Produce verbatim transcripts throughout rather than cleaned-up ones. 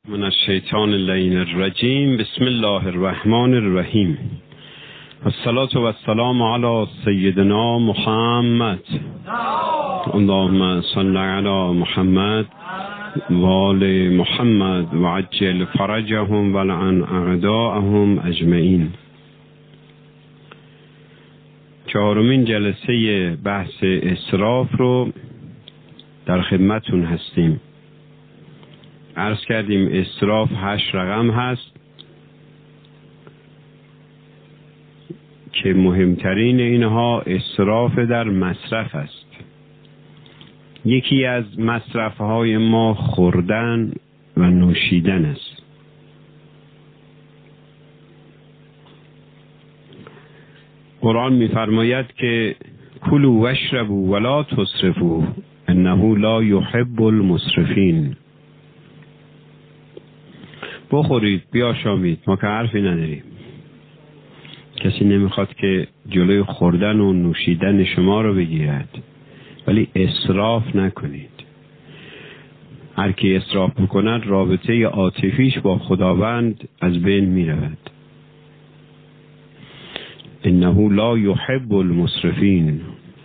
من الشیطان اللعین الرجیم. بسم الله الرحمن الرحیم. الصلاة و السلام علی سیدنا محمد. اللهم صل علی محمد و آل محمد و عجل فرجهم و لعن اعداءهم اجمعین. چهارمین جلسه بحث اسراف رو در خدمتون هستیم. عرض کردیم اسراف هشت رقم هست که مهمترین اینها اسراف در مصرف است. یکی از مصرفهای ما خوردن و نوشیدن است. قرآن می‌فرماید که کلوا واشربوا ولا تسرفوا انه لا يحب المسرفین. بخورید بیاشامید، ما که حرفی نداریم. کسی نمیخواد که جلوی خوردن و نوشیدن شما رو بگیرد، ولی اسراف نکنید. هر کی اسراف بکند رابطه عاطفیش با خداوند از بین میرود. انه لا يحب المسرفین.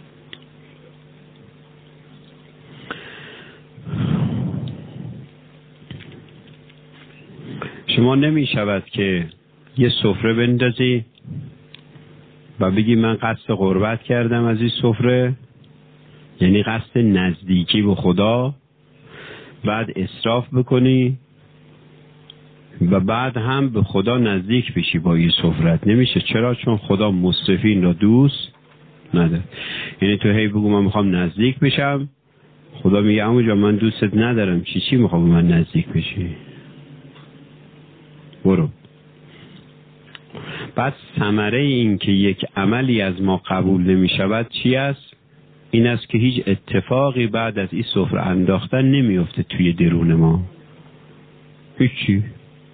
شما نمی شود که یه سفره بندازی و بگی من قصد قربت کردم از این سفره، یعنی قصد نزدیکی به خدا، بعد اسراف بکنی و بعد هم به خدا نزدیک بشی با این سفرت. نمیشه. چرا؟ چون خدا مسرفین را دوست نداره. یعنی تو هی بگو من میخوام نزدیک بشم، خدا میگه عمو جان من دوستت ندارم، چی چی میخوام من نزدیک بشی؟ برو. بعد ثمره این که یک عملی از ما قبول نمی شود چی است؟ این است که هیچ اتفاقی بعد از این سفره انداختن نمی افته توی درون ما. هیچی.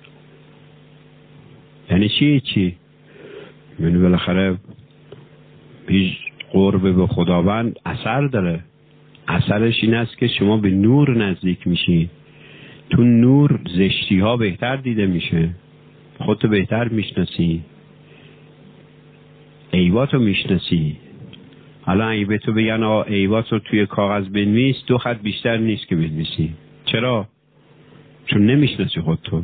یعنی چی چی؟ یعنی بالاخره هیچ قرب به خداوند اثر داره. اثرش این است که شما به نور نزدیک میشی. تو نور زشتی ها بهتر دیده میشه، خودتو بهتر میشناسی، عیباتو میشناسی. حالا اگه به تو بگن آقا عیباتو توی کاغذ بنویس، دو خط بیشتر نیست که بنویسی. چرا؟ چون نمیشناسی خودتو.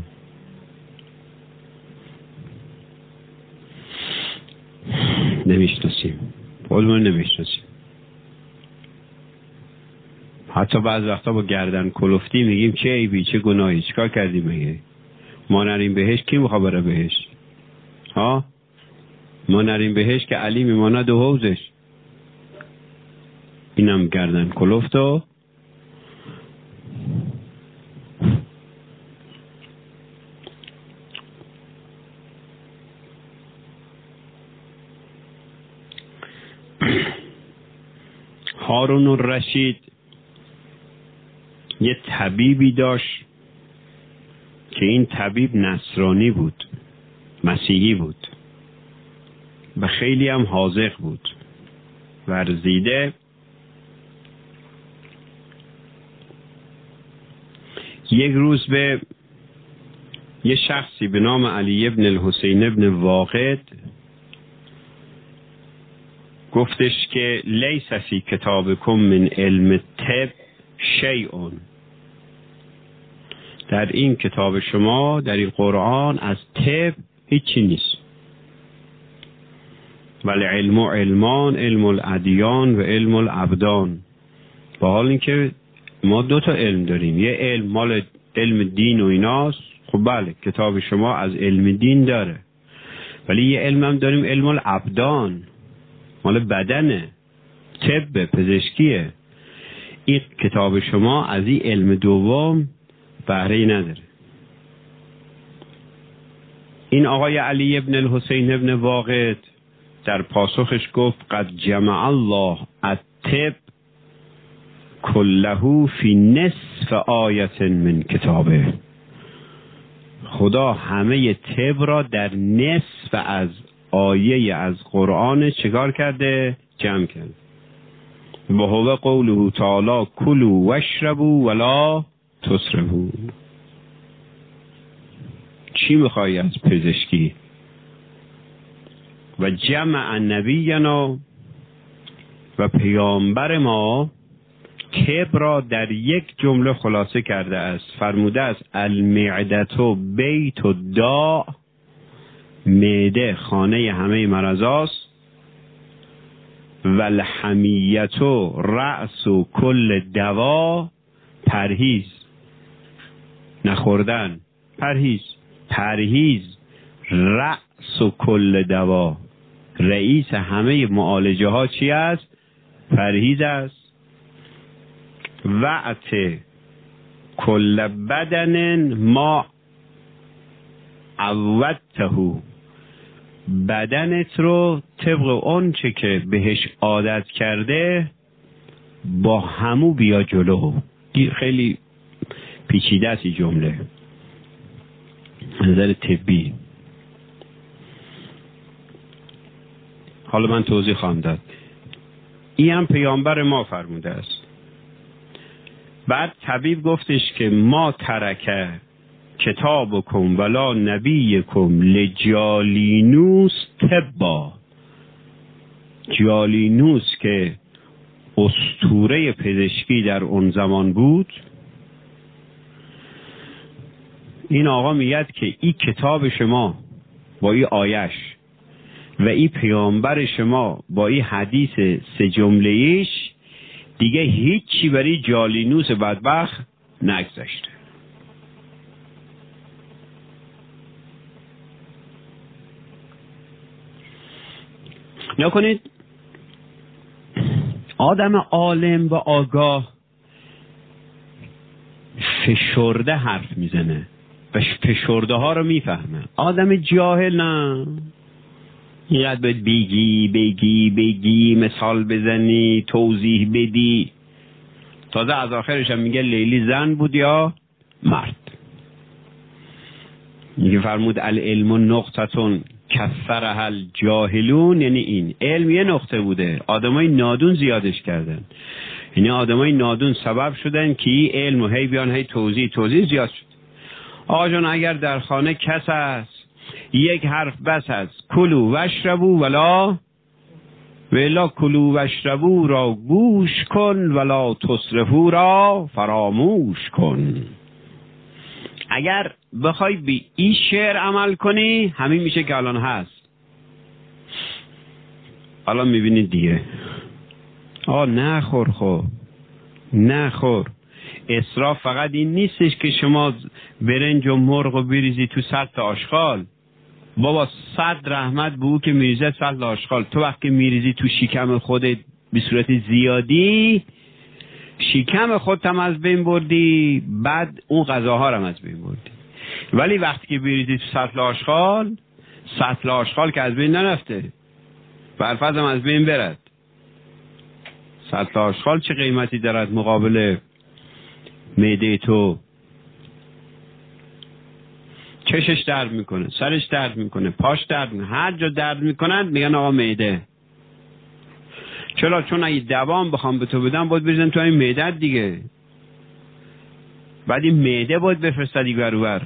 نمیشناسی خودمون، نمیشناسی. حتی بعض وقتا با گردن کلفتی میگیم چه عیبی، چه گناهی، چیکار کردیم میگه؟ ما نریم بهش، کی میخواد بره بهش؟ ها؟ ما نریم بهش که علی میماند و حوزش. اینم گردن کلفتو. هارون الرشید یه طبیبی داشت که این طبیب نصرانی بود، مسیحی بود و خیلی هم حاذق بود، ورزیده. یک روز به یه شخصی به نام علی ابن الحسین ابن واقد گفتش که لیس فی کتابکم من علم الطب شیء. در این کتاب شما، در این قرآن، از طب هیچی نیست. ولی علم و علمان، علم الادیان و علم الابدان. با حال اینکه ما دو تا علم داریم، یه علم مال علم دین و ایناست. خب بله کتاب شما از علم دین داره، ولی یه علم هم داریم علم الابدان، مال بدنه، طب، پزشکیه. این کتاب شما از این علم دوم بهره‌ای نداره. این آقای علی ابن الحسین ابن واقد در پاسخش گفت قد جمع الله الطب كله فی نصف آیت من کتابه. خدا همه طب را در نصف از آیه از قرآن چکار کرده؟ جمع کرده. و هو قوله تعالی کلوا واشربوا ولا تسرفوا. چی میخوای از پزشکی؟ و جمع نبینا و پیامبر ما کبر را در یک جمله خلاصه کرده است. فرموده است المعدة بیت الداء، معده خانه همه مرضاست، و الحمیة رأس کل دوا، پرهیز نخوردن، پرهیز پرهیز رأس کل دوا، رئیس همه معالجه ها چی است؟ پرهیز است. وعت کل بدن ما عودته، بدنت رو طبق اون چه که بهش عادت کرده با همو بیا جلو. خیلی پیچیده است این جمله نظر طبی. حالا من توضیح خواهم داد. این هم پیامبر ما فرموده است. بعد طبیب گفتش که ما ترکه کتابکم ولا نبیکم لجالینوس طبا. جالینوس که اسطوره پزشکی در اون زمان بود، این آقا میگه که این کتاب شما با این آیش و این پیامبر شما با این حدیث سه جمله ایش دیگه هیچی برای جالینوس بدبخت نگذاشته. نکنید آدم عالم و آگاه فشرده حرف میزنه و فشرده ها رو میفهمه. آدم جاهل نه، اینقدر باید بگی بگی بگی مثال بزنی توضیح بدی. تازه از آخرش هم میگه لیلی زن بود یا مرد. میگه فرمود العلم نقطتون کثرها الجاهلون، یعنی این علم یه نقطه بوده، آدمای نادون زیادش کردن. یعنی آدمای نادون سبب شدن که این علم و هی بیان هی توضیح توضیح زیاد شد. آقا جان اگر در خانه کس است یک حرف بس است، کلو وشربو ولا ولا کلو وشربو را گوش کن ولا تصرفو را فراموش کن. اگر بخوای به این شعر عمل کنی همین میشه که الان هست. الان میبینید دیگه آه نخور، خب نخور. اسراف فقط این نیستش که شما برنج و مرغ و بریزی تو سطل آشغال. بابا صد رحمت به او که میریزه سطل آشغال. تو وقتی میریزی تو شکم خودت به صورت زیادی، شکم خودت هم از بین بردی، بعد اون غذاها هم از بین بردی. ولی وقتی که بریزی تو سطل آشغال، سطل آشغال که از بین نرفته، برفض هم از بین برد. سطل آشغال چه قیمتی دارد مقابل معده تو؟ چشش درد میکنه، سرش درد میکنه، پاش درد میکنه، هر جا درد میکنند میگن آقا معده. چرا؟ چون اگه دوام بخوام به تو بدم باید بریزم تو این معده دیگه، بعد این معده باید بفرستدی برور.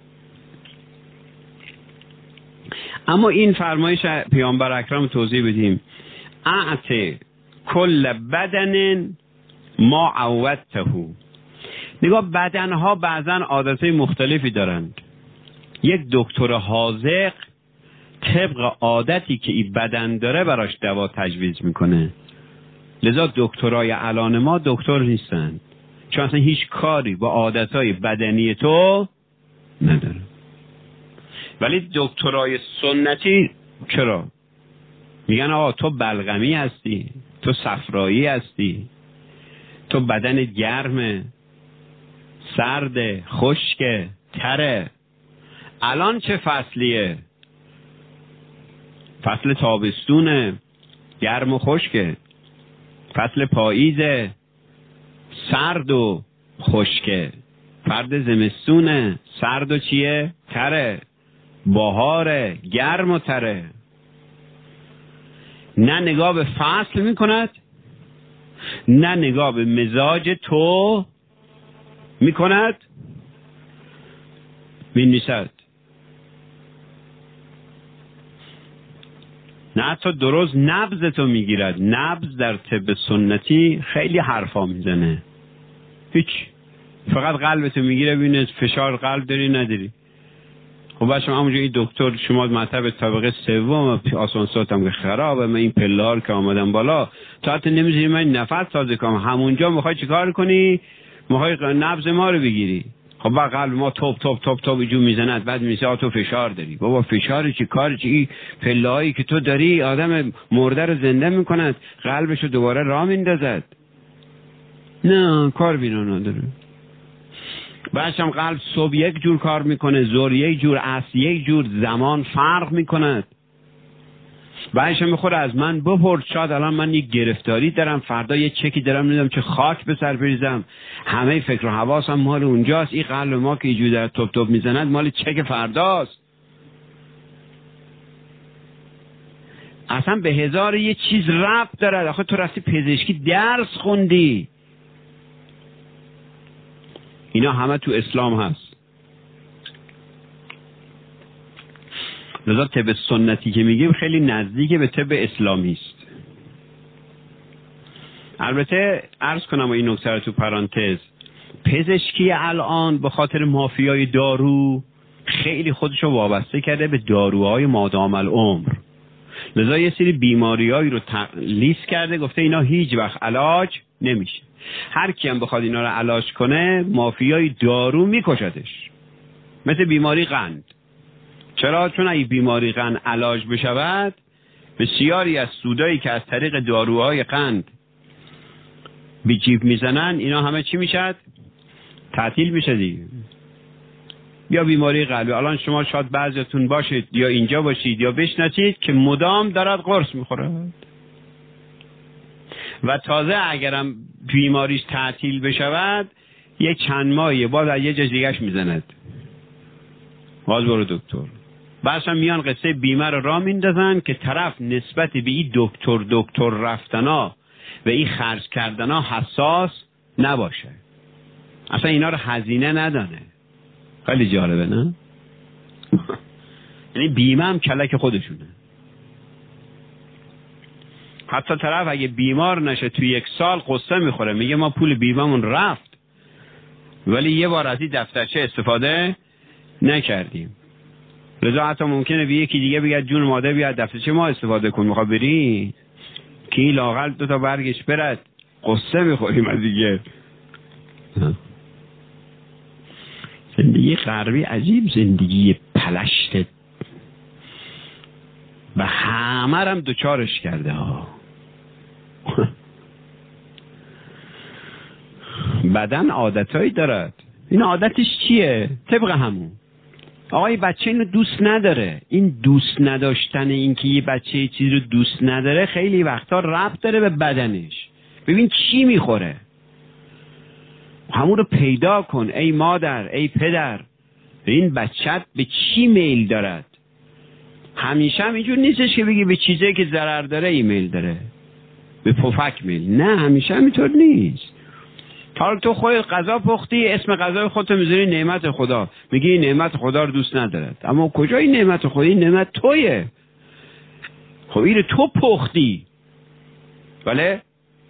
اما این فرمایش پیامبر اکرم توضیح بدیم. اعت کل بدن ما عودته. نگاه بدنها بعضا عادتهای مختلفی دارند. یک دکتر حاذق طبق عادتی که این بدن داره براش دوا تجویز میکنه. لذا دکترای الان ما دکتر نیستن، چون اصلا هیچ کاری با عادتهای بدنی تو نداره. ولی دکترای سنتی چرا؟ میگن آقا تو بلغمی هستی، تو صفرایی هستی، تو بدن گرمه، سرده، خشکه، تره. الان چه فصلیه؟ فصل تابستونه، گرم و خشکه. فصل پاییزه، سرد و خشکه. فرد زمستونه، سرد و چیه؟ تره. بهاره، گرم و تره. نه نگاه به فصل میکند، نه نگاه به مزاج تو میکند. می نیست نه حتی درست نبضتو میگیرد. نبض در طب سنتی خیلی حرفا میزنه، هیچ، فقط قلبتو میگیره ببینه فشار قلب داری نداری. خب باشه همونجا این دکتر شما مطب طبقه سوم آسانسورت هم که خرابه، من این پلار که آمدم بالا تا حتی نمیذاری من نفس تازه کنم، همونجا میخوای چیکار کنی؟ میخوای نبض ما رو بگیری. خب با قلب ما توپ توپ توپ توپ ایجو میزند، بعد میسه تو فشار داری. بابا فشار چی کار چی؟ پلهایی که تو داری آدم مرده رو زنده میکند، قلبشو دوباره راه میندازد. نه کار بینا نداره. بعدشم قلب صبح یک جور کار میکنه، ظهر یک جور، عصر یک جور، زمان فرق میکند. بعدشم میخوره از من بپرس، شاید الان من یک گرفتاری دارم، فردا یه چکی دارم نمیدونم چه خاک به سر بریزم، همه فکر و حواسم مال اونجاست. این قلب ما که اینجوری در توپ توپ میزند مال چک فرداست. اصلا به هزار یه چیز ربط داره. آخه تو رفتی پزشکی درس خوندی، اینا همه تو اسلام هست. لذا طب سنتی که میگیم خیلی نزدیک به طب اسلامی است. البته عرض کنم و این نکته رو تو پرانتز، پزشکی الان به خاطر مافیای دارو خیلی خودشو وابسته کرده به داروهای مادام العمر. لذا یه سری بیماریایی رو لیست کرده، گفته اینا هیچ وقت علاج نمیشه. هر کی هم بخواد اینا رو علاج کنه مافیای دارو میکشدش. مثل بیماری قند. چرا؟ چون اگه بیماری قند علاج بشود، بسیاری از سودایی که از طریق داروهای قند به جیب میزنن اینا همه چی میشد؟ تعطیل میشه دیگه. یا بیماری قلبی. الان شما شاید بعضیتون باشید یا اینجا باشید یا بشناسید که مدام دارد قرص میخوره و تازه اگرم بیماریش تعطیل بشود یک چند ماهی باز از یه جا دیگه‌اش میزند، باز برو دکتر. بعدش هم میان قصه بیمه رو راه میندازن که طرف نسبت به این دکتر دکتر رفتنا و این خرج کردنا حساس نباشه، اصلا اینا رو هزینه ندانه. خیلی جالبه نه؟ یعنی بیمه هم کلک خودشونه. حتی طرف اگه بیمار نشه توی یک سال قصه میخوره، میگه ما پول بیمه‌مون رفت ولی یه بار از این دفترچه استفاده نکردیم. لذا حتی ممکنه به یکی دیگه بگه جون مادر بیا دفترچه ما استفاده کن، میخواد بری که این لااقل دو تا برگش برد، قصه میخوریم از دیگه. زندگی غربی عجیب زندگی پلشت و همه هم دوچارش کرده ها. بدن عادتهایی دارد. این عادتش چیه؟ طبق همون. آقای بچه اینو دوست نداره. این دوست نداشتن، این که یه بچه یه چیزی رو دوست نداره خیلی وقتا ربط داره به بدنش. ببین چی میخوره، همون رو پیدا کن ای مادر ای پدر، این بچت به چی میل دارد. همیشه هم اینجور نیستش که بگی به چیزی که ضرر داره ایمیل داره، به پفک میل. نه همیشه هم اینطور نیست. تا تو خودت غذا پختی، اسم غذای خودت میذاری نعمت خدا، میگی این نعمت خدا رو دوست ندارد. اما کجا این نعمت خدا؟ این نعمت تویه. خب این تو پختی. بله؟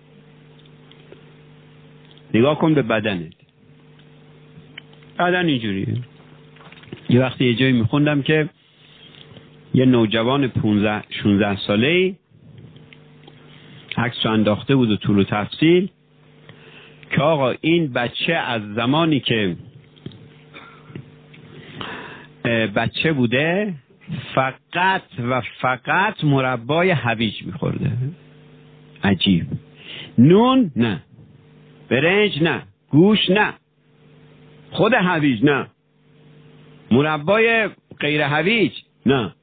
نگاه کن به بدنت. بدن اینجوریه. یه وقتی یه جایی میخوندم که یه نوجوان پونزده شانزده ساله‌ای عکس انداخته بود و طول و تفصیل که آقا این بچه از زمانی که بچه بوده فقط و فقط مربای هویج میخورده. عجیب. نون نه، برنج نه، گوش نه، خود هویج نه، مربای غیر هویج نه،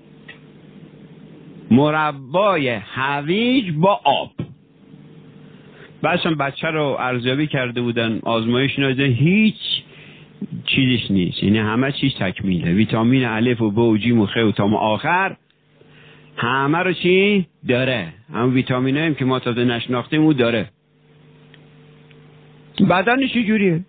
مربای هویج با آب. بعدشم بچه رو ارزیابی کرده بودن، آزمایش نایده هیچ چیزش نیست، یعنی همه چیز تکمیله، ویتامین الف و ب و جیم و خ و تا آخر همه رو چی داره، هم ویتامین هم که ما تازه نشناختیم او داره. بدنش چجوریه؟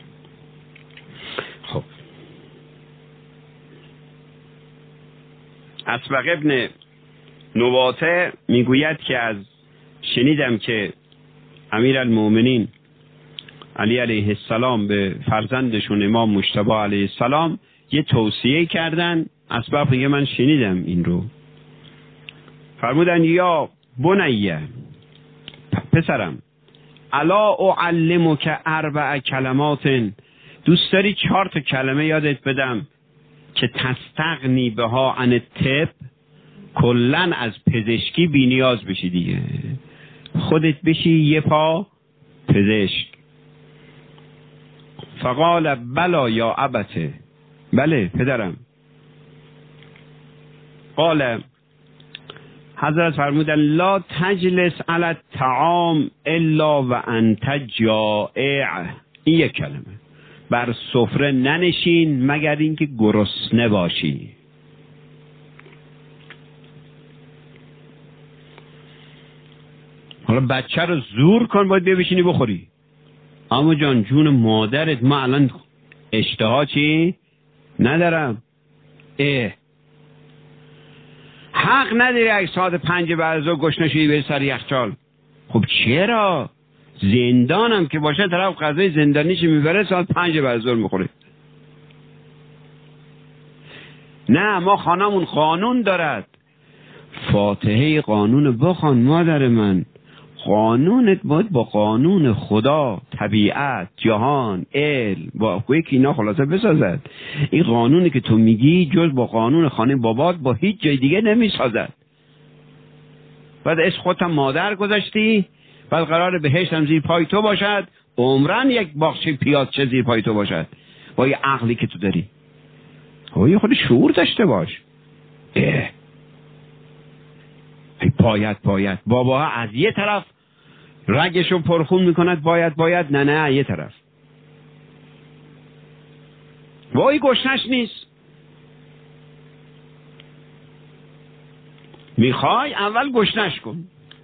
خب اسبق ابن نواته میگوید که از شنیدم که امیرالمؤمنین علی علیه السلام به فرزندشون امام مجتبی علیه السلام یه توصیه کردن. اسبق میگه من شنیدم این رو، فرمودن یا بنیه پسرم الا اعلمک اربع کلمات، دوست داری چهار تا کلمه یادت بدم که تستغنی بها عن الطب، کلن از پزشکی بی نیاز بشی دیگه، خودت بشی یه پا پزشک. فقال بلا یا ابته، بله پدرم. قال حضرت فرمودن لا تجلس علی الطعام الا و انت جائع، این یک کلمه، بر سفره ننشین مگر اینکه گرسنه باشی. حالا بچه رو زور کن باید بشینی بخوری، اما جان جون مادرت ما الان اشتها چی ندارم. اه حق نداری اگه ساعت پنج بعد از ظهر گشنه شدی به سر یخچال. خب چرا؟ زندانم که باشه طرف غذای زندانیش میبره ساعت پنج بعد از ظهر میخوره. نه ما خانمون قانون دارد. فاتحه قانون بخوان مادر من، قانونت باید با قانون خدا، طبیعت، جهان، علم با یکی اینا خلاصه بسازد. این قانونی که تو میگی جز با قانون خانه بابات با هیچ جای دیگه نمیسازد. بعد از خودت مادر گذاشتی، بعد قرار بهشت هم زیر پای تو باشد، عمرن یک باغچه پیاز چه زیر پای تو باشد با یه عقلی که تو داری. خب خود شعور داشته باش. اه باید باید بابا از یه طرف رگشو پرخون میکند باید باید نه نه یه طرف وای گشنش نیست. میخوای اول گشنش کن،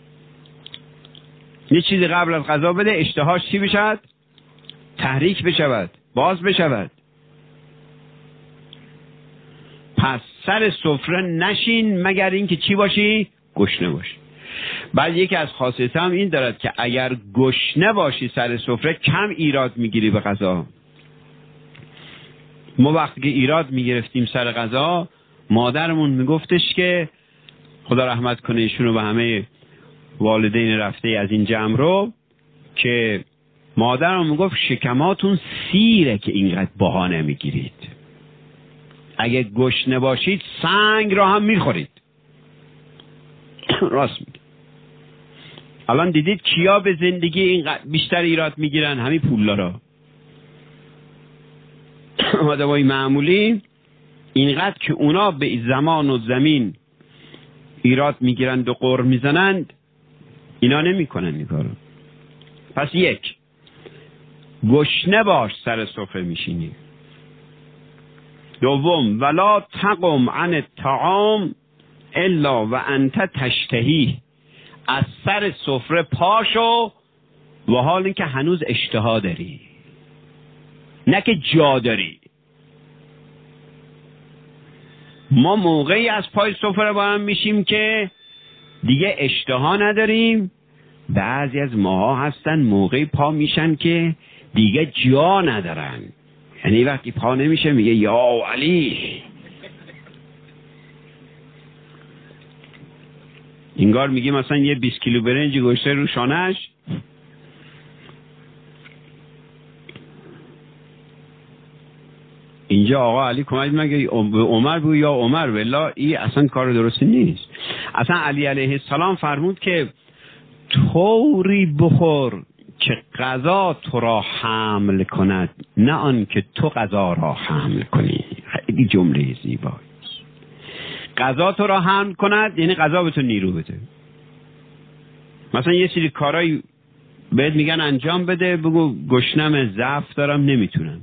یه چیزی قبل از غذا بده، اشتهاش چی بشود؟ تحریک بشود، باز بشود. پس سر سفره نشین مگر اینکه چی باشی؟ گشنه باشی. بعد یکی از خاصیت هم این دارد که اگر گشنه باشی سر سفره کم ایراد میگیری به غذا. ما وقتی که ایراد میگرفتیم سر غذا، مادرمون میگفتش که خدا رحمت کنه ایشونو به همه والدین رفته از این جمع رو، که مادرم میگفت شکماتون سیره که اینقدر باها نمیگیرید، اگه گشنه باشید سنگ را هم میخورید. راست میگه. الان دیدید کیا به زندگی اینقدر بیشتر ایراد میگیرن؟ همین پولدارا. آدمای معمولی اینقدر که اونا به زمان و زمین ایراد میگیرند و قر میزنند، اینا نمیکنن این کارو. پس یک، گشنه باش سر سفره میشینی. دوم، ولا تقم عن الطعام الا و انت تشتهی، از سر سفره پاشو و حال اینکه هنوز اشتها داری، نه که جا داری. ما موقعی از پای سفره با هم میشیم که دیگه اشتها نداریم. بعضی از ماها هستن موقعی پا میشن که دیگه جا ندارن، یعنی وقتی پا نمیشه میگه یا علی. اینگار میگه مثلا یه بیست کیلو برنج گوشته رو شانهش، اینجا آقا علی کمک مگه عمر بگو یا عمر، والله این اصلا کار درستی نیست. اصلا علی علیه السلام فرمود که طوری بخور که غذا تو را حمل کند، نه آن که تو غذا را حمل کنی. خیلی جمله زیبایی. غذا تو را حمل کند یعنی غذا به تو نیرو بده. مثلا یه سری کارایی بهت میگن انجام بده، بگو گشنم، ضعف دارم نمیتونم،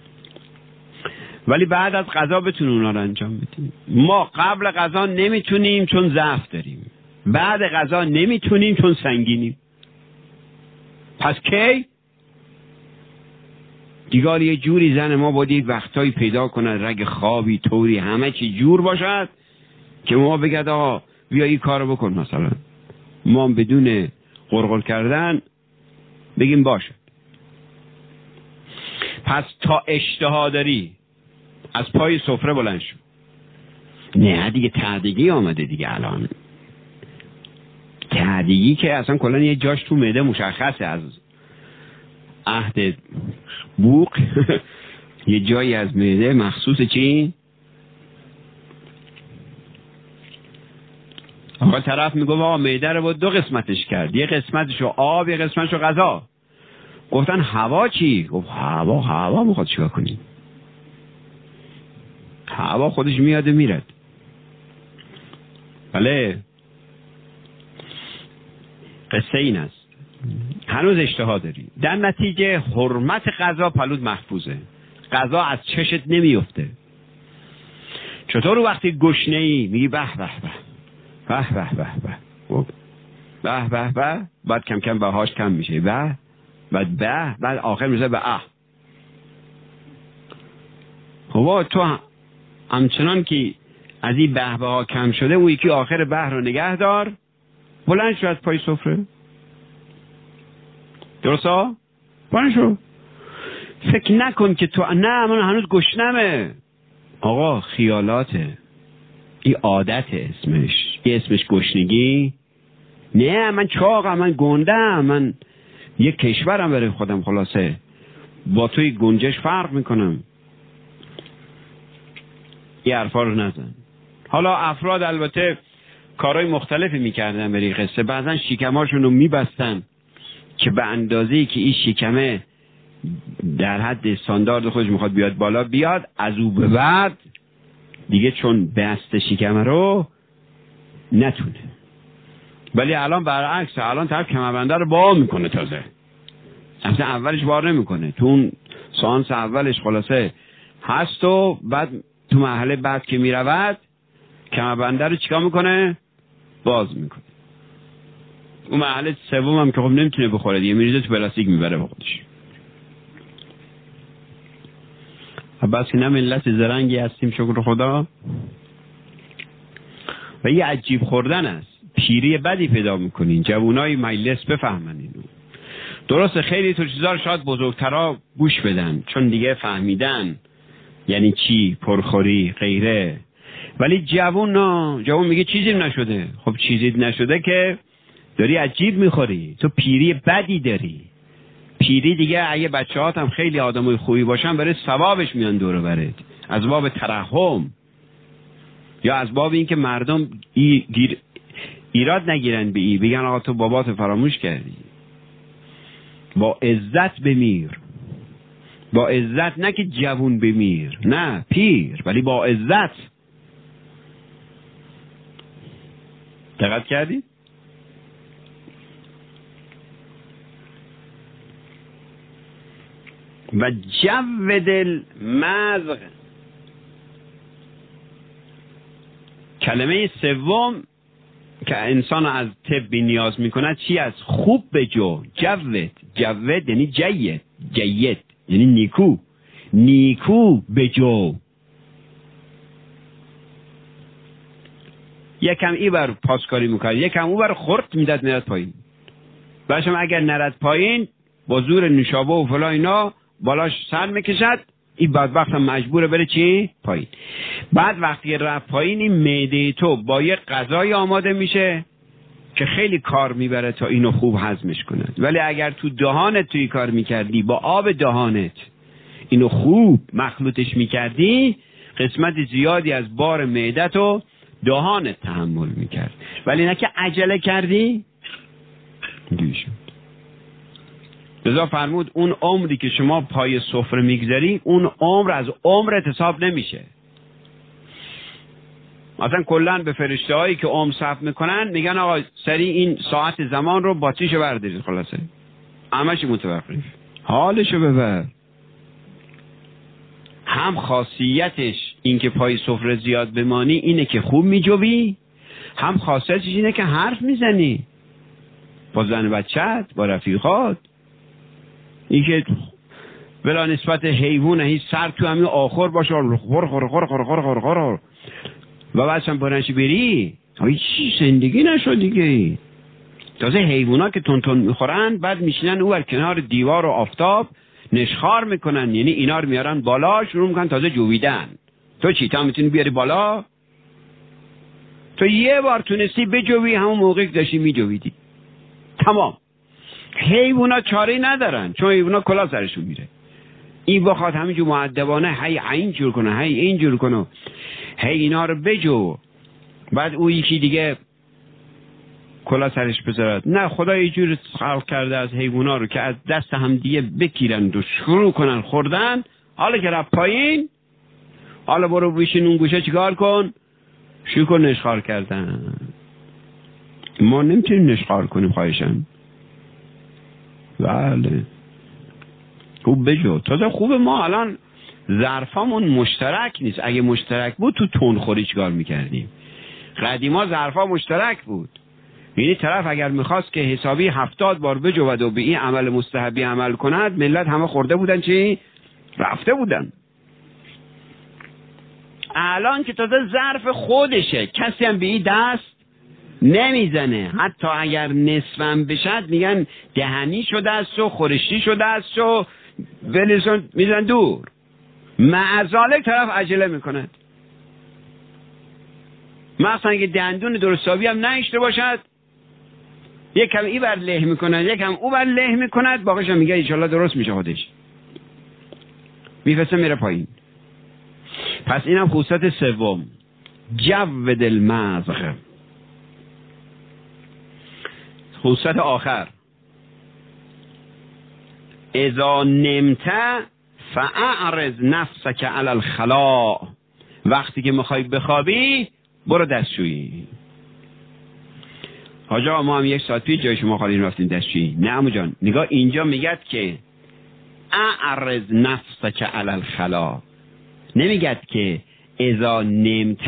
ولی بعد از غذا بتون اونا رو انجام بدیم. ما قبل غذا نمیتونیم چون ضعف داریم، بعد غذا نمیتونیم چون سنگینیم. پس کی؟ دیگر یه جوری زن ما باید یک وقتایی پیدا کند رگ خوابی طوری همه چی جور باشد که ما بگد آقا بیا این کارو بکن، مثلا ما بدون غرغر کردن بگیم باشه. پس تا اشتها داری از پای سفره بلند شو. نه دیگه تعدیگی آمده دیگه، الان تعدیگی که اصلا کلا یه جاش تو معده مشخصه از عهد بوق یه جایی از معده مخصوص چی؟ آقا طرف میگه آقا معده رو با دو قسمتش کرد، یه قسمتشو آب یه قسمتشو غذا. گفتن هوا چی؟ گفت هوا هوا میخواد چیکار کنی؟ هوا خودش میاد و میرد. بله قصه این است. هنوز اشتها داری. در نتیجه حرمت غذا پلود محفوظه، غذا از چشت نمیفته. چطور وقتی گشنه ای میگی به به به به به به به به به به، بعد کم کم بهاش کم میشه، به بعد به بعد آخر میشه به اه. خب تو همچنان که از این به به ها کم شده، اون یکی آخر به رو نگه دار، بلند شو از پای سفره. درسته؟ بلند شو. فکر نکن که تو نه من هنوز گشنمه. آقا خیالاته، این عادت اسمش، این اسمش گشنگی. نه من چاقم، من گندم، من یک کشورم برای خودم، خلاصه با توی گنجش فرق میکنم. این حرفا رو نزن. حالا افراد البته کارهای مختلفی میکردن برای قصه، بعضا شکماشون رو میبستن که به اندازه‌ای که این شکمه در حد استاندارد خودش میخواد بیاد بالا بیاد، از او به بعد دیگه چون بسته شکمه رو نتونه. ولی الان برعکس، الان طرف کمربنده رو با میکنه، تازه اصلا اولش بار نمیکنه، تو اون سانس اولش خلاصه هست و بعد تو مرحله بعد که میرود کمربنده رو چیکار میکنه؟ باز میکنه. اون مرحله سوم هم که خب نمیتونه بخوره دیگه، میریزه تو پلاستیک میبره با خودش. بس که نه ملت زرنگی هستیم شکر خدا. و یه عجیب خوردن است، پیری بدی پیدا میکنین، جوانای مجلس بفهمن اینو. درسته خیلی تو چیزا رو شاید بزرگترا گوش بدن چون دیگه فهمیدن یعنی چی پرخوری غیره، ولی جوون نه، جوون میگه چیزی نشده. خب چیزی نشده که داری عجیب میخوری، تو پیری بدی داری. پیری دیگه اگه بچه‌هات هم خیلی آدمای خوبی باشن برای ثوابش میان دور برد، از باب ترحم یا از باب این که مردم ای گیر ایراد نگیرن به ای، بگن آقا تو بابات فراموش کردی. با عزت بمیر، با عزت، نه که جوون بمیر، نه پیر، ولی با عزت. دقت کردی؟ و جو دل مزق. کلمه سوم که انسان از طب نیاز میکند چی است؟ خوب بجو. جوت، جوت یعنی جید، جید یعنی نیکو، نیکو بجو. یکم ای بر پاسکاری میکنه، یکم او بر خورد میداد نرد پایین. باشم اگر نرد پایین با زور نوشابه و فلا اینا بالاش سر میکشد، این بدبخت هم مجبوره بره چی؟ پایین. بعد وقتی رفت پایین این معده تو با یه غذای آماده میشه که خیلی کار میبره تا اینو خوب هضمش کند. ولی اگر تو دهانت توی کار میکردی، با آب دهانت اینو خوب مخلوطش میکردی، قسمت زیادی از بار معده تو دهانت تحمل میکرد. ولی نه که عجله کردی دیشون. لذا فرمود اون عمری که شما پای سفره میگذاری، اون عمر از عمرت حساب نمیشه. مثلا کلن به فرشته هایی که عمر صرف میکنن میگن آقا سری این ساعت زمان رو باتریشو بردارید، خلاصه همش متوقف، حالشو ببر. هم خاصیتش این که پای سفره زیاد بمانی اینه که خوب میجوی، هم خاصیتش اینه که حرف میزنی با زن بچت، با رفیقات. این که بلا نسبت حیوان هیچ سر تو همین آخر باشه، خور خور خور خور خور خور خور و بعدش برنشی بری هیچ زندگی نشد دیگه. تازه حیوونا که تون تون میخورن بعد میشینن اون کنار دیوار و آفتاب نشخار میکنن، یعنی اینا رو میارن بالا شروع میکنن تازه جویدن. تو چی تا میتونی بیاری بالا؟ تو یه بار تونستی بجوی همون موقعی که داشتی میجویدی. تمام. حیوونا چاره‌ای ندارن چون حیوونا کلا سرشون میره. این بخواد همینجور مؤدبانه هی این جور کنه هی این جور کنه هی اینا رو بجو، بعد او یکی دیگه کلا سرش بذارد. نه، خدا یه جور خلق کرده از حیوونا رو که از دست هم دیگه بگیرن و شروع کنن خوردن. حالا که رفت پایین، حالا برو بشین اون گوشه چیکار کن؟ شروع کن نشخوار کردن. ما نمیتونیم نشخوار کنیم خواهشن. بله خوب بجو. تازه خوب ما الان ظرفامون مشترک نیست. اگه مشترک بود تو تونخوری چیکار میکردیم؟ قدیما ظرفا مشترک بود. یعنی طرف اگر میخواست که حسابی هفتاد بار بجود و به این عمل مستحبی عمل کند، ملت همه خورده بودن چی؟ رفته بودن. الان که تازه ظرف خودشه، کسی هم به این دست نمیزنه. حتی اگر نصفم بشد میگن دهنی شده است و خورشتی شده است و ولیسون میزن دور. معذالک طرف عجله میکند. مثلا اگه دندون درستابی هم نشته باشد، یک کم این بر له میکند یک کم او بر له میکند، باقیش هم میگه انشالله درست میشه خودش، میفسه میره پایین. پس اینم خصوصیت سوم، جو دل مزغ. خصوصیت آخر، اذا نمت فاعرض نفسک علی الخلاء. وقتی که میخوای بخوابی برو دستشویی. حاجا ما هم یک ساعت پیش جای شما خالی رفتیم دستشویی. نه عمو جان، نگاه اینجا میگد که اعرض نفسک علی الخلاء، نمیگد که اذا نمت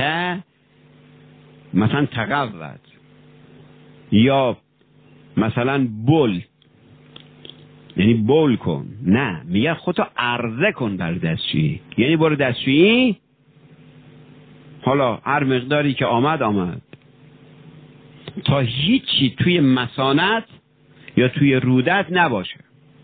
مثلا تقوت یا مثلا بول، یعنی بول کن. نه، میگه خودتو عرضه کن بر دستشویی، یعنی برو دستشویی. حالا هر مقداری که آمد آمد، تا هیچی توی مثانت یا توی رودت نباشه.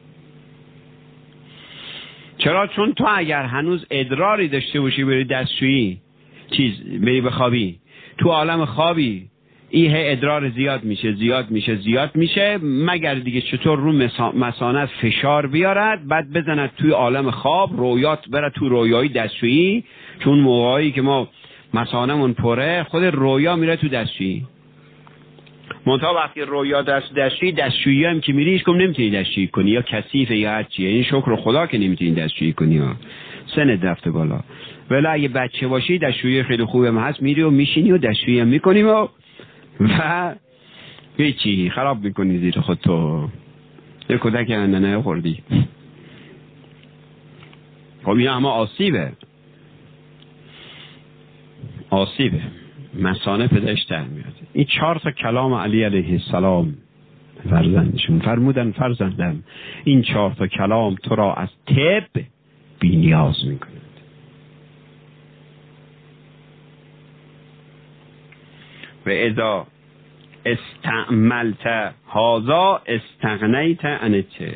چرا؟ چون تو اگر هنوز ادراری داشته باشی بری دستشویی، چیز بری بخوابی، تو عالم خوابی، این ادرار زیاد میشه زیاد میشه زیاد میشه، مگر دیگه چطور رو مثانت فشار بیارد، بعد بزند توی عالم خواب، رویات بره تو رویایی دستشویی. چون موقعی که ما مثانمون پره، خود رویا میره تو دستشویی. منتها وقتی رویا دست دستشویی دستشویی هم که میری هیچ کم نمیتونی دستشویی کنی، یا کثیفه یا هر چیه. این شکر خدا که نمیتونی دستشویی کنی ها، سنت رفته بالا. ولی اگه بچه باشی دستشویی خیلی خوبه هم هست، میری و میشینی و دستشویی هم میکنیم و و هیچی خراب میکنی زیر خود. تو یه کودک اندنه خوردی. خب این همه آسیبه، آسیبه. مثانه پدرش در میاد. این چهار تا کلام علی علیه السلام فرزندشون فرمودن فرزندم این چهار تا کلام تو را از طب بی نیاز میکنند. و اذا استعملت هذا استغنیت عن الطب.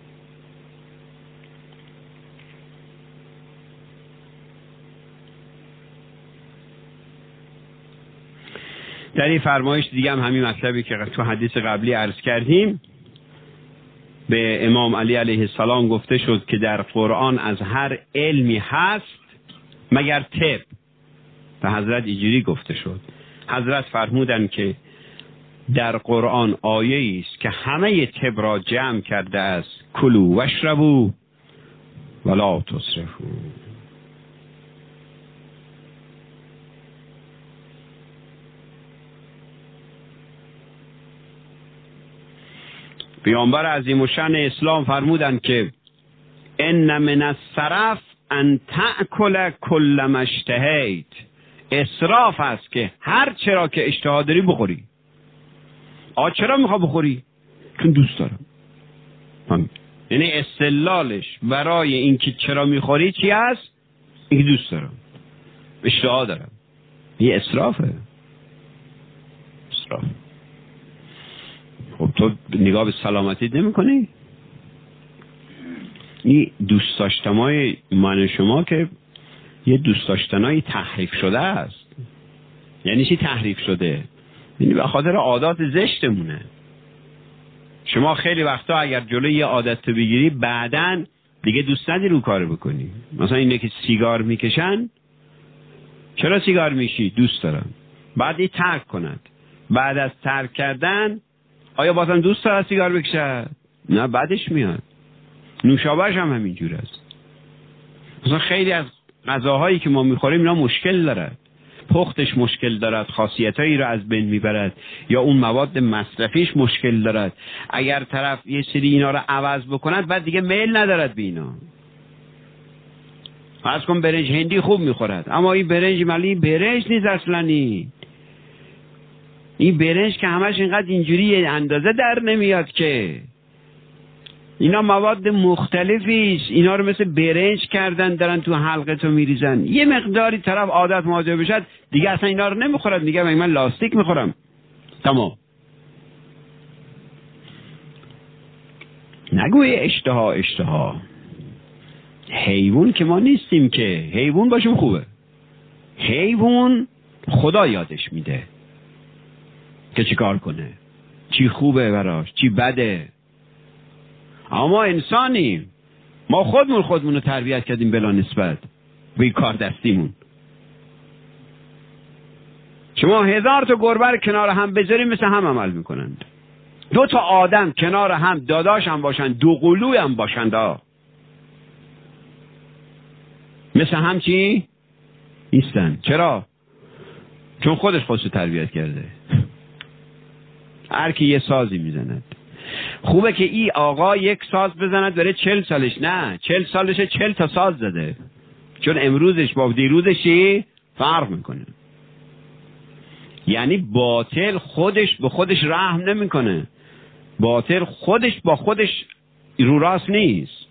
در این فرمایش دیگه هم همین مطلبی که تو حدیث قبلی عرض کردیم، به امام علی علیه السلام گفته شد که در قرآن از هر علمی هست مگر طب. به حضرت اینجوری گفته شد. حضرت فرمودن که در قرآن آیه است که همه طب را جمع کرده است، کلوا واشربوا ولا تسرفوا. پیامبر عظیم الشأن اسلام فرمودند که ان من السرف ان تأکل کل ما اشتهیت. اسراف است که هر چرا که اشتها داری بخوری. آ چرا میخوا بخوری؟ چون دوست دارم. هم. یعنی استدلالش برای اینکه چرا میخوری چی هست؟ اینکه دوست دارم، اشتها دارم. این اسرافه. اسراف. خب تو نگاه به سلامتیت نمی کنی؟ این دوست داشتنای من شما که یه دوست داشتنای تحریف شده است. یعنی چی تحریف شده؟ یعنی به خاطر عادات زشتمونه. شما خیلی وقتا اگر جلوی یه عادت رو بگیری بعدن دیگه دوست نداری رو کار بکنی. مثلا اینه که سیگار میکشن، چرا سیگار میشی؟ دوست دارم. بعد این ترک کند، بعد از ترک کردن آیا بازم دوست داره سیگار بکشه؟ نه، بعدش میاد. نوشابهش هم همینجور است. مثلا خیلی از غذاهایی که ما میخوریم اینا مشکل دارد، پختش مشکل دارد، خاصیتایی رو از بین میبرد، یا اون مواد مصرفیش مشکل دارد. اگر طرف یه سری اینا رو عوض بکند بعد دیگه میل ندارد به اینا. فرض کن برنج هندی خوب میخورد، اما این برنج ملی برنج نیست اصلا. این این برنج که همش اینقدر اینجوری اندازه در نمیاد که اینا مواد مختلفیست، اینا رو مثل برنج کردن دارن تو حلقه تو میریزن. یه مقداری طرف عادت مواجه بشد دیگه اصلا اینا رو نمیخورد، میگه من لاستیک میخورم. تمام. نگوی اشتها اشتها. حیوان که ما نیستیم که. حیوان باشیم خوبه. حیوان خدا یادش میده که چی کار کنه، چی خوبه براش، چی بده. اما ما انسانیم، ما خودمون خودمون رو تربیت کردیم بلا نسبت به کار دستیمون. شما هزار تا گربه رو کنار هم بذاریم مثل هم عمل میکنند. دو تا آدم کنار هم داداش هم باشن، دو قلوی هم باشند، مثل هم چی؟ نیستن. چرا؟ چون خودش خودشو تربیت کرده. هر کی یه سازی میزند. خوبه که ای آقا یک ساز بزند بره چل سالش، نه چل سالشه چل تا ساز زده، چون امروزش با دیروزشی فرق میکنه. یعنی باطل خودش به خودش رحم نمیکنه، باطل خودش با خودش رو راست نیست.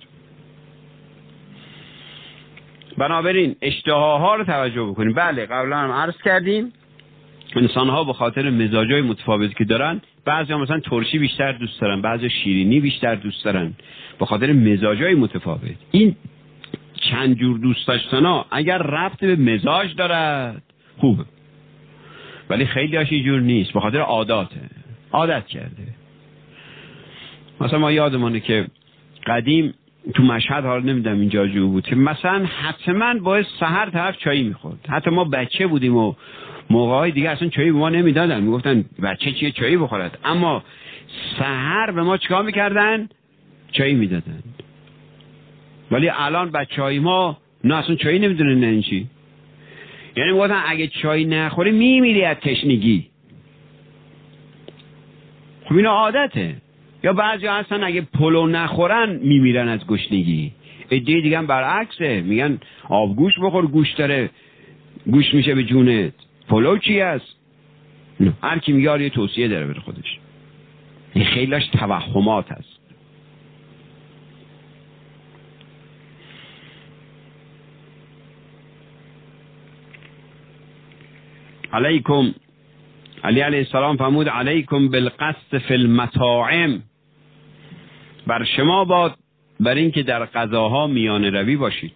بنابراین اشتهاها رو توجه بکنیم. بله قبلا هم عرض کردیم انسان ها به خاطر مزاجای متفاوتی که دارن، بعضی ها مثلا ترشی بیشتر دوست دارن، بعضی شیرینی بیشتر دوست دارن، به خاطر مزاجای متفاوت. این چند جور دوست داشتن ها اگر ربط به مزاج دارد خوبه، ولی خیلی هاش اینجور نیست، به خاطر عاداته، عادت کرده. مثلا ما یادمونه که قدیم تو مشهد، حالا نمیدونم اینجا جو بود، که مثلا حتما باید سحر طرف چایی میخورد. حتی ما بچه بودیم و موقعای دیگه اصلا چایی به ما نمیدادن، میگفتن بچه چیه چایی بخورد، اما سحر به ما چیکار میکردن؟ چایی میدادن. ولی الان بچهای ما نه اصلا چایی نمیدونن نه این چی. یعنی میگفتن اگه چایی نخوری میمیری از تشنگی. خب اینا عادته. یا بعضی هستن اگه پلو نخورن میمیرن از گشنگی. عده دیگه هم برعکسه، میگن آبگوشت بخور، گوشت داره گوشت میشه به جونت. پلو چی است؟ هر کی میگه یه توصیه داره بر خودش. این خیلیش توهمات هست. علیکم، علی علیه السلام فرمود علیکم بالقصد فی المطاعم، بر شما باد بر این که در غذاها میانه روی باشید.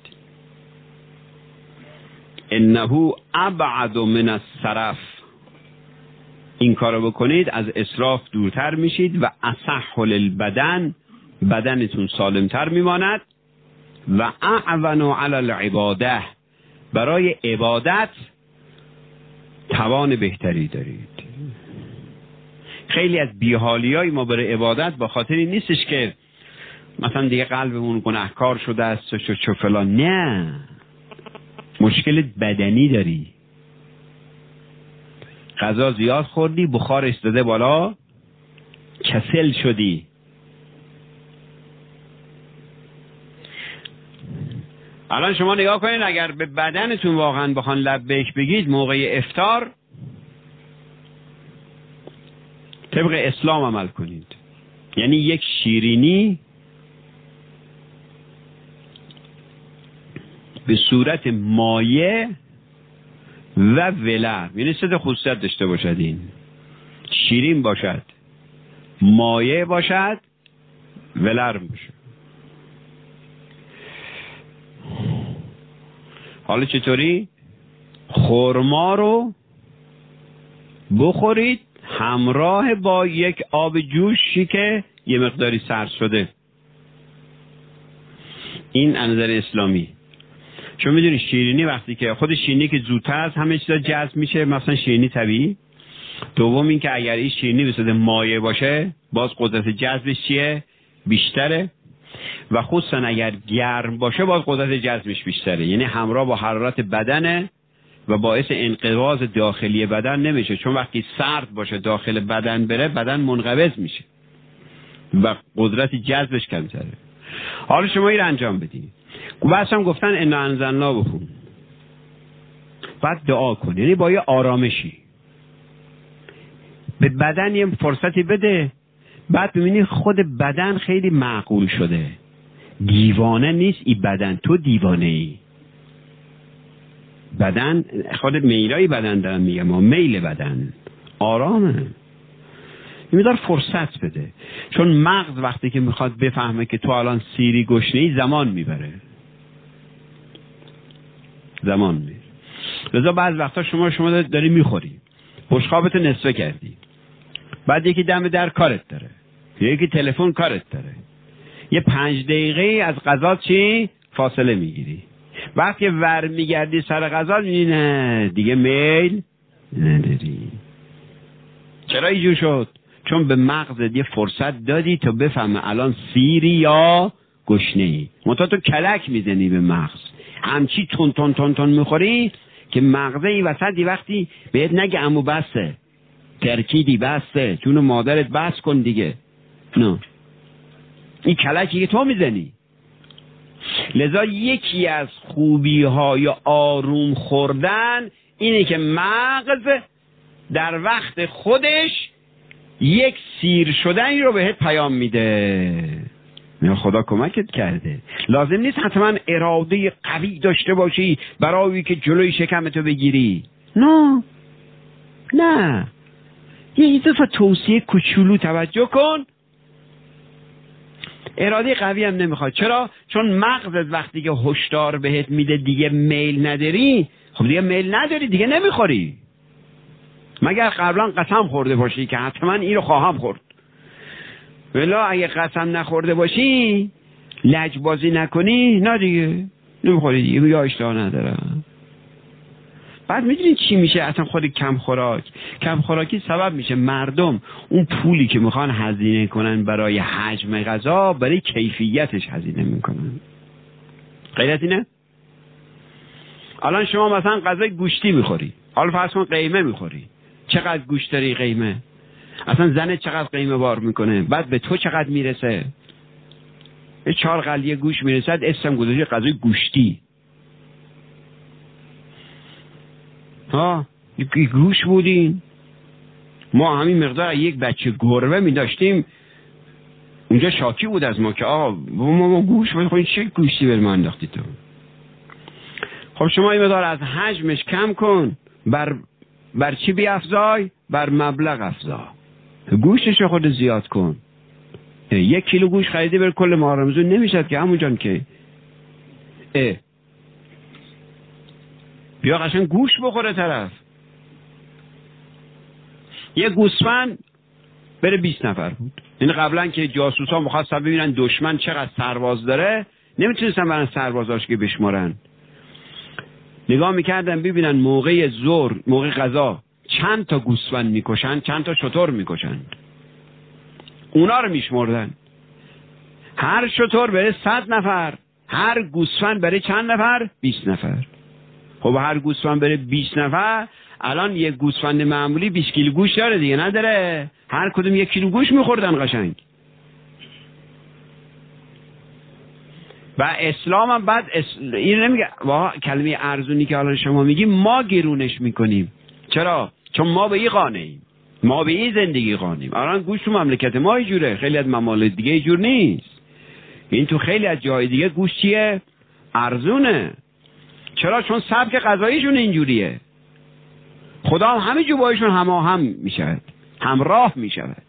انه ابعد من السرف، این کارو بکنید از اسراف دورتر میشید و اصح للبدن، بدنتون سالمتر میماند و اعون علی العباده، برای عبادت توان بهتری دارید. خیلی از بیحالیای ما برای عبادت با خاطر این نیستش که مثلا دیگه قلبمون گناهکار شده است چو چو فلان، نه، مشکل بدنی داری. غذا زیاد خوردی، بخار استاده بالا، کسل شدی. الان شما نگاه کنید اگر به بدنتون واقعا بخوان لبیک بگید موقع افطار، طبق اسلام عمل کنید. یعنی یک شیرینی به صورت مایه و ولر، یعنی سه خصوصیت داشته باشد. این شیرین باشد، مایع باشد، ولر باشه. حالا چطوری؟ خرما رو بخورید همراه با یک آب جوشی که یه مقداری سرد شده. این از نظر اسلامی. چون میدونی شیرینی وقتی که خود شیرینی که زودتر از همه چیزا جذب میشه، مثلا شیرینی طبیعی. دوم این که اگر این شیرینی به صورت مایع باشه باز قدرت جذبش چیه؟ بیشتره. و خصوصا اگر گرم باشه باز قدرت جذبش بیشتره، یعنی همراه با حرارت بدنه و باعث انقباض داخلی بدن نمیشه، چون وقتی سرد باشه داخل بدن بره بدن منقبض میشه و قدرت جذبش کمتره. حالا شما این رو انجام بدید. بس هم گفتن انا انزلنا بخون، بعد دعا کن، یعنی با یه آرامشی به بدن یه فرصتی بده. بعد ببینی خود بدن خیلی معقول شده، دیوانه نیست این بدن، تو دیوانه ای. بدن خود میلای بدن دارم میگم، ما میل بدن آرامه، میدار فرصت بده. چون مغز وقتی که میخواد بفهمه که تو الان سیری گشنه‌ای زمان میبره، زمان میبره. لذا بعض وقتا شما شما داری میخوری، بشقابت نصفه کردی، بعد یکی دم در کارت داره، یکی تلفن کارت داره، یه پنج دقیقه از غذا چی فاصله میگیری. وقتی ور میگردی سر غذا میبینی نه دیگه میل نداری. چرا اینجور شد؟ چون به مغزت یه فرصت دادی تا بفهمه الان سیری یا گشنه‌ای. منتها تو کلک میزنی به مغز، همچی تون تون تون تون میخوری که مغزه ای وسطی وقتی بهت نگه امو بسته، ترکیدی بسته، جون مادرت بس کن دیگه، نه این کلکی که تو میزنی. لذا یکی از خوبی های آروم خوردن اینه که مغز در وقت خودش یک سیر شدنی رو بهت پیام میده. خدا کمکت کرده. لازم نیست حتما اراده قوی داشته باشی برای که جلوی شکمتو بگیری، نه نه، یه دفعه توصیه کوچولو توجه کن. اراده قوی هم نمیخواد. چرا؟ چون مغزت وقتی که هشدار بهت میده دیگه میل نداری، خب دیگه میل نداری دیگه نمیخوری. مگر قبلا قسم خورده باشی که حتما این رو خواهم خورد، ولی اگه قسم نخورده باشی لجبازی نکنی، نه دیگه نمیخوری دیگه، یا اشتها ندارم. بعد میدونی چی میشه اصلا؟ خود کم خوراک کم خوراکی سبب میشه مردم اون پولی که میخوان هزینه کنن برای حجم غذا برای کیفیتش هزینه میکنن. غیر از اینه؟ الان شما مثلا غذای گوشتی میخوری، حالا فرض کن قیمه میخوری، چقدر گوشت داری قیمه؟ اصلا زنه چقدر قیمه بار میکنه، بعد به تو چقدر میرسه؟ به چهار قلیه گوش میرسد، اسم گذاشته غذای گوشتی. ها گوش بودین؟ ما همین مقدار یک بچه گربه می داشتیم اونجا شاکی بود از ما که آقا ما, ما گوش باید، خب چه گوشتی بر ما انداختی تو؟ خب شما این مقدار از حجمش کم کن، بر بر چی بیافزای؟ بر مبلغ افزا. گوشتش خود زیاد کن. یک کیلو گوش خریدی بر کل ماه رمضان نمیشد که همون جان که اه. بیا قشنگ گوش بخوره طرف. یه گوسفند بره بیست نفر بود. این قبلا که جاسوسا می‌خواستن ببینن دشمن چقدر سرباز داره، نمیتونستن برن سربازاش که بشمارن. نگاه میکردن ببینن موقع ظهر، موقع غذا چند تا گوسفند میکشن، چند تا شتر میکشن. اونا رو میشمردن. هر شتر بره صد نفر، هر گوسفند بره چند نفر؟ بیست نفر. خب هر گوسفند بره بیست نفر، الان یک گوسفند معمولی بیست کیلو گوشت داره دیگه، نداره؟ هر کدوم یک کیلو گوشت میخوردن قشنگ. و اسلام هم بعد اسل... این نمیگه واقعا کلمه ارزونی که حالا شما میگی ما گرونش میکنیم. چرا؟ چون ما به این قانعیم، ما به این زندگی قانعیم. الان گوشت تو مملکت ما اینجوره، خیلی از ممالک دیگه اینجور نیست. این تو خیلی از جای دیگه گوشت چیه؟ ارزونه. چرا؟ چون سبک غذاییشون اینجوریه. خدا هم همه جو بایشون هماهم می شود، همراه می شود.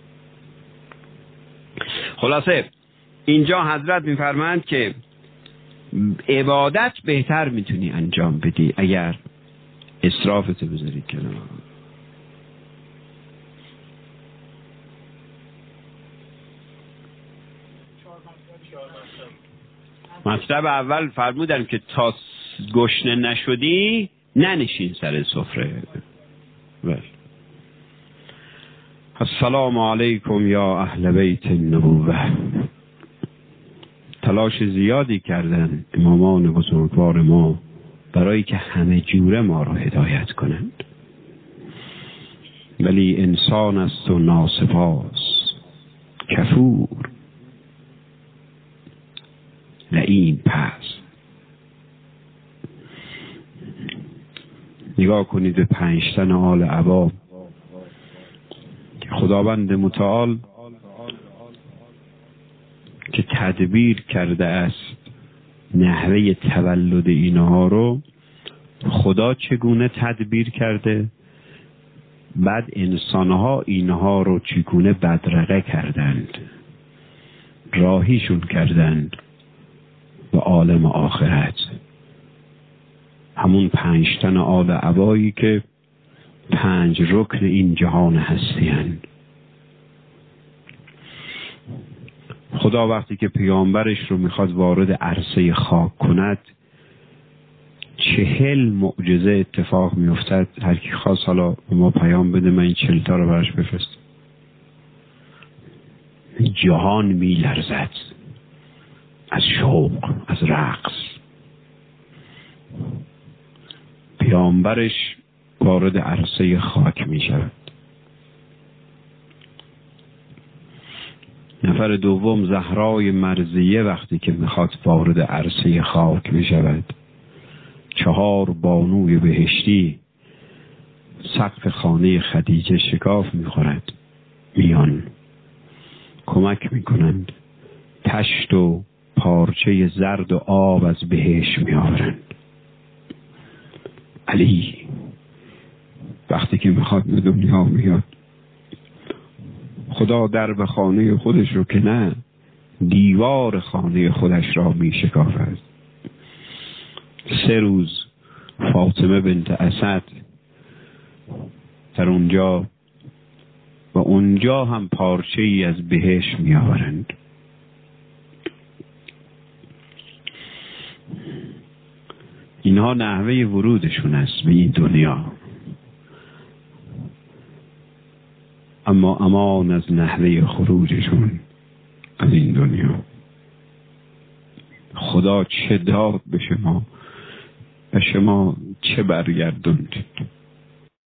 خلاصه اینجا حضرت می فرمایند که عبادت بهتر میتونی انجام بدی اگر اسرافتو بذاری کنار. مطلب اول فرمودن که تا گشنه نشدی ننشین سر سفره. بله. السلام علیکم یا اهل بیت النبوة. تلاش زیادی کردن امامان بزرگوار ما برای که همه جوره ما را هدایت کنند، ولی انسان است و ناسپاس، کفور، لعین. پس نگاه کنید به پنج تن آل عبا که خداوند متعال که تدبیر کرده است نحوه تولد اینها رو، خدا چگونه تدبیر کرده، بعد انسانها اینها رو چگونه بدرقه کردند، راهیشون کردند به عالم آخرت. همون پنج تن آل عبایی که پنج رکن این جهان هستی هستند. خدا وقتی که پیامبرش رو میخواد وارد عرصه خاک کند، چهل معجزه اتفاق میافتد. هر کی خواست حالا به ما پیام بده، من این چهل تا رو براش بفرستم. جهان میلرزد از شوق، از رقص. پیامبرش وارد عرصه خاک میشود. نفر دوم زهرای مرضیه وقتی که میخواد وارد عرصه خاک میشود، چهار بانوی بهشتی سقف خانه خدیجه شکاف میخورد، میان کمک میکنند، تشت و پارچه زرد و آب از بهشت میآورند. علی وقتی که میخواد به دنیا میاد، خدا در به خانه خودش رو که نه، دیوار خانه خودش را می شکافد. سه روز فاطمه بنت اسد در اونجا و اونجا هم پارچه ای از بهشت می آورند. اینها نحوه ورودشون است به این دنیا. اما امان از نحوه خروجشون از این دنیا. خدا چه داد به شما و شما چه برگردوندید.